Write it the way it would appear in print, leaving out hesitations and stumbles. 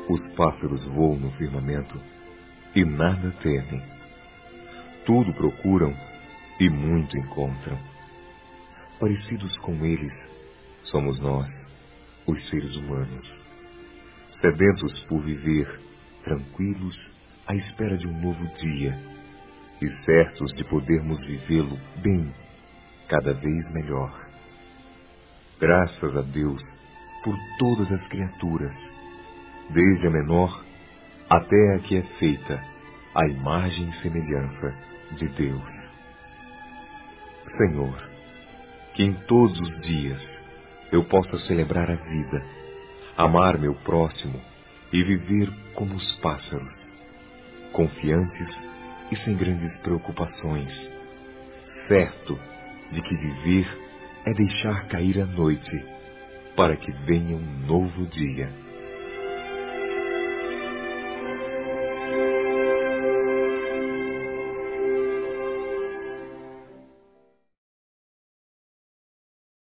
Os pássaros voam no firmamento e nada temem. Tudo procuram e muito encontram. Parecidos com eles, somos nós, os seres humanos, sedentos por viver, tranquilos, à espera de um novo dia, e certos de podermos vivê-lo bem, cada vez melhor. Graças a Deus por todas as criaturas, desde a menor até a que é feita à imagem e semelhança de Deus. Senhor, que em todos os dias eu possa celebrar a vida, amar meu próximo e viver como os pássaros, confiantes e sem grandes preocupações, certo de que viver é deixar cair a noite para que venha um novo dia.